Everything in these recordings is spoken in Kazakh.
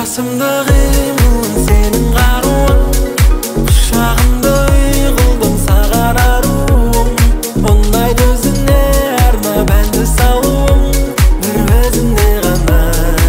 Жарасымда қимылың сенің қаруың, құшағымда үй қылдым саған аруым. Ұнайды өзіңе арнап әнді салуым, бір өзіңе ғана.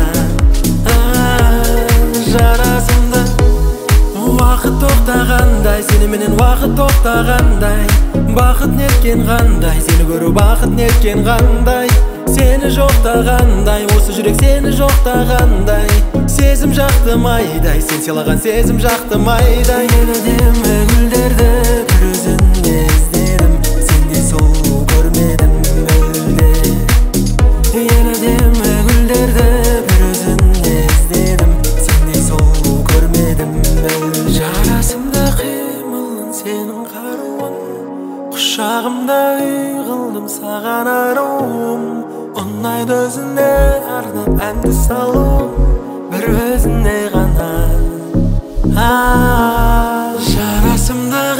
Жарасымда уақыт тоқтағандай, сеніменен уақыт тоқтағандай. Бақыт неткен қандай, сені көру бақыт неткен қандай. Сені жоқтағандай, осы жүрек сені жоқтағандай. Сезім жақты майдай, сен сыйлаған сезім жақты майдай. Мен әдемі гүлдерді бір өзіңе іздедім, сендей сұлу көрмедім мүлде. Мен әдемі гүлдерді бір өзіңе іздедім, сендей сұлу көрмедім мүлде. Жарасымда қимылың сенің қаруың, құшағымда үй қылдым саған аруым. Ұнайды өзіңе арнап әнді салу, бір өзіңе ғана. Жарасымда